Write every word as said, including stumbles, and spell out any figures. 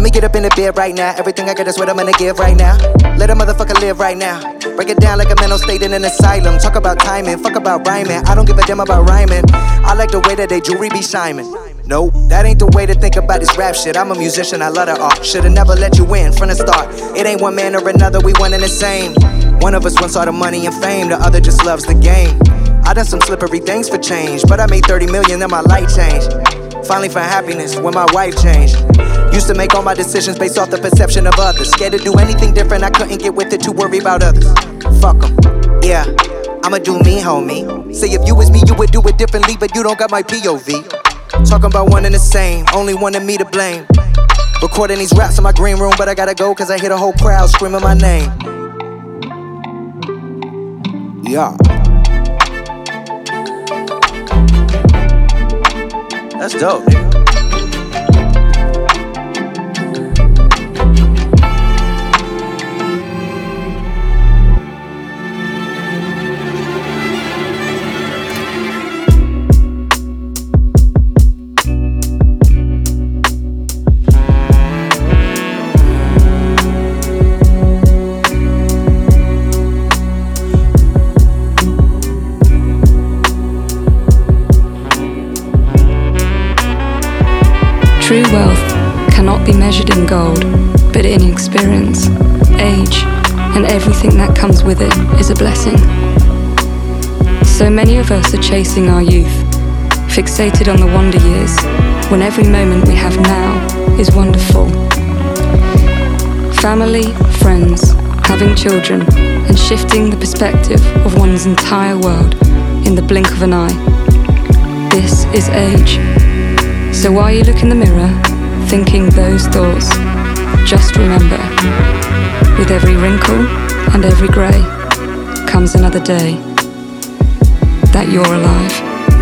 me get up in the bed right now. Everything I got is what I'm gonna give right now. Let a motherfucker live right now. Break it down like a mental state in an asylum. Talk about timing, fuck about rhyming. I don't give a damn about rhyming. I like the way that they jewelry be shining. Nope, that ain't the way to think about this rap shit. I'm a musician, I love the art. Should've never let you in from the start. It ain't one man or another, we one and the same. One of us wants all the money and fame, the other just loves the game. I done some slippery things for change, but I made thirty million and my life changed. Finally found happiness when my wife changed. Used to make all my decisions based off the perception of others. Scared to do anything different, I couldn't get with it, too worried about others. Fuck 'em, yeah, I'ma do me, homie. Say if you was me, you would do it differently, but you don't got my P O V. Talking about one and the same, only wanting me to blame. Recording these raps in my green room, but I gotta go cause I hear the whole crowd screaming my name. Yeah. That's dope, nigga. True wealth cannot be measured in gold, but in experience, age, and everything that comes with it is a blessing. So many of us are chasing our youth, fixated on the wonder years, when every moment we have now is wonderful. Family, friends, having children, and shifting the perspective of one's entire world in the blink of an eye. This is age. So while you look in the mirror, thinking those thoughts, just remember, with every wrinkle and every grey comes another day that you're alive.